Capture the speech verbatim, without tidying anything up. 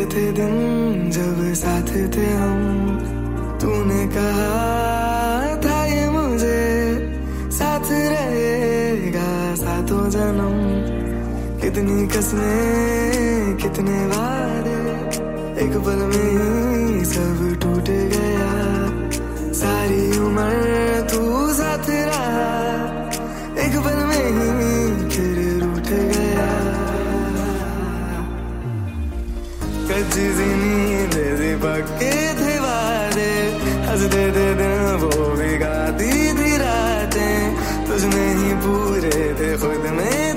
थे दिन जब साथ थे हम, तूने कहा था ये मुझे साथ रहेगा सातों जन्म। कितनी कसमें कितने वादे, एक पल में ही सब टूट गया। सारी उम्र तू साथ रहा, एक पल में ही फिर रूठ गया। कच्ची सी नींद सी पक्के थे वादे, हंसते थे दिन वो भी गाती थी रातें, तुझमें ही पूरे थे खुद में